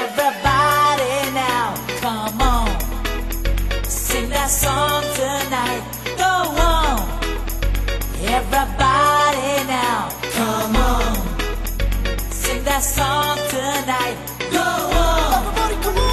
Everybody now, come on, sing that song tonight. Go on. Everybody now, come on, sing that song tonight. Go on. Everybody, come on.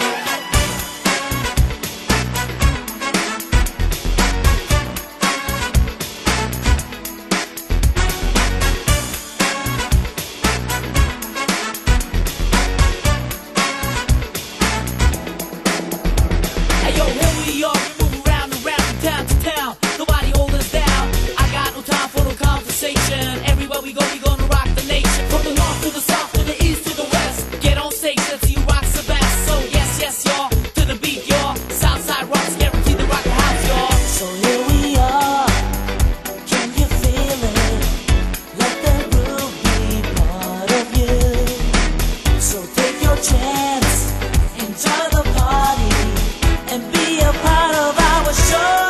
Everywhere we go, we gonna rock the nation. From the north to the south, to the east to the west. Get on stage, let's see who rocks the best. So yes, yes, y'all, to the beat, y'all. Southside rocks, guaranteed to rock the house, y'all. So here we are, can you feel it? Let the groove be part of you. So take your chance, enjoy the party, and be a part of our show.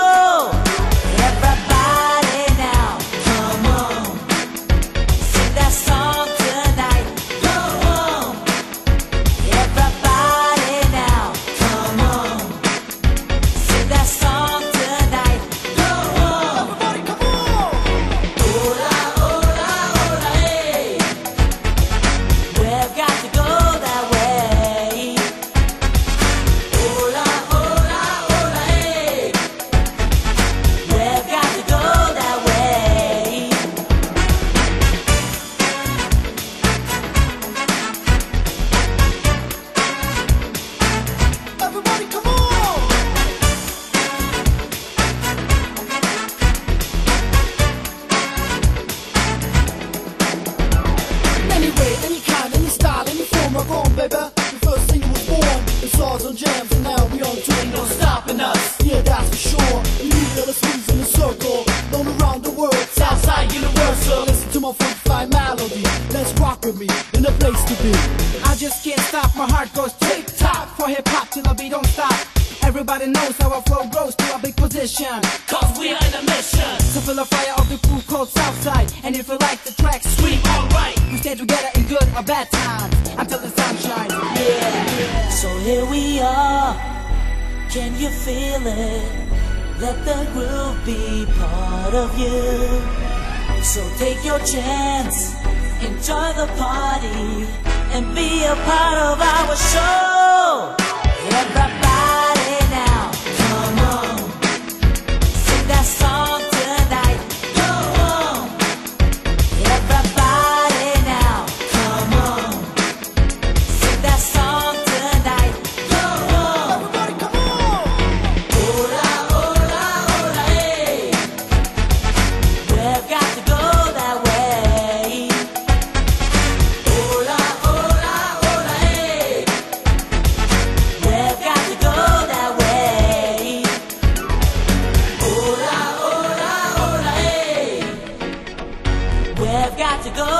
On jams and now we on tour, ain't no stopping us. Yeah, that's for sure. We move little swings in a circle, known around the world. Southside Universal. Listen to my funky melody. Let's rock with me in a place to be. I just can't stop. My heart goes tick tock for hip hop till the beat don't stop. Everybody knows how our flow grows to a big position. Cause we are in a mission to fill a fire of the crew called Southside. And if you like the track, sweet, alright. We stay together in good or bad times until the sun shines. Yeah. So here we are, can you feel it? Let the groove be part of you. So take your chance, enjoy the party, and be a part of our show. Everybody now, come on, sing that song tonight. Go on. Everybody now, come on, sing that song tonight. Go on. Everybody, come on. Hola, hola, hola, hey. We've got to go that way. Hola, hola, hola, hey. We've got to go that way. Hola, hola, hola, hey. We've got to go